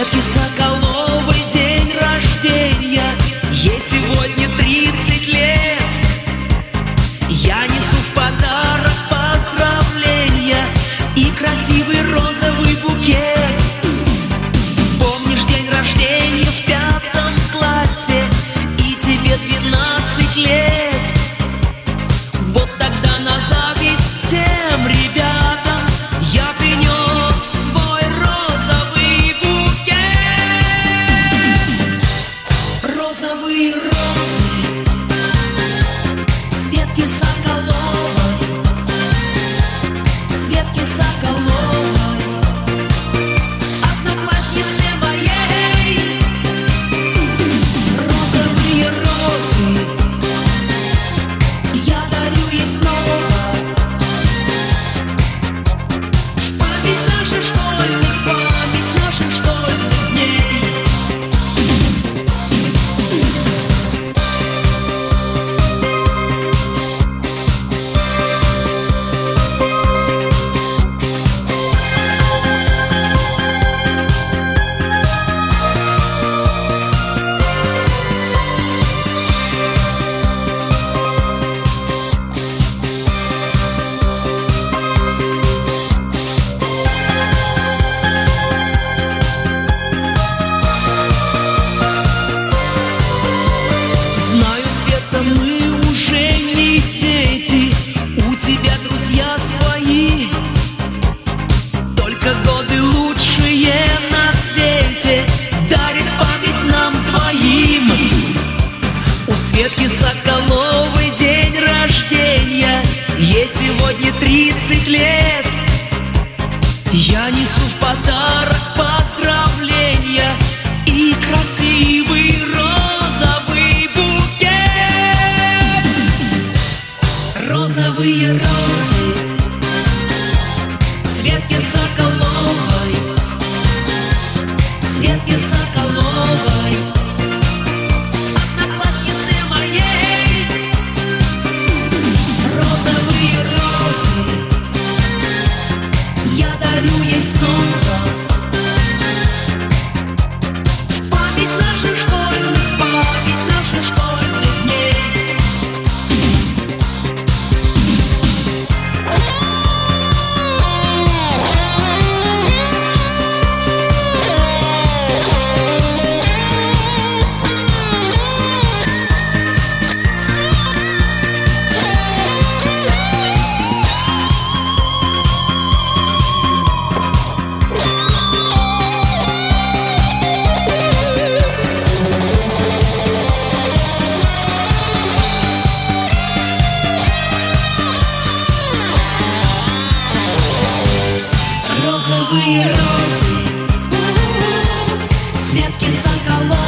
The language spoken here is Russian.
Светке Соколовой день рождения, ей сегодня 30 лет. Я несу в подарок поздравления и красивый розовый букет. Помнишь день рождения в 5 классе, и тебе 12 лет? Вот тогда на зависть всем ребятам я принес свой розовый букет. Розовые розы Светке Соколовой, Светке Соколовой, однокласснице моей. Розовые розы я дарю ей снова, в память наших школьных, в память наших школьных дней. Знаю, Света, мы уже не дети, у тебя друзья свои, только годы лучшие на свете дарит память нам двоим. У Светки Соколовой день рождения, ей сегодня 30 лет. Я несу в подарок поздравления и красивый розовый букет. Розовые розы Светке Соколовой, Светке Соколовой, однокласснице моей. Розовые розы я дарю ей снова, в память наших школьных, в память наших школьных дней. Розовые розы Светке Соколовой,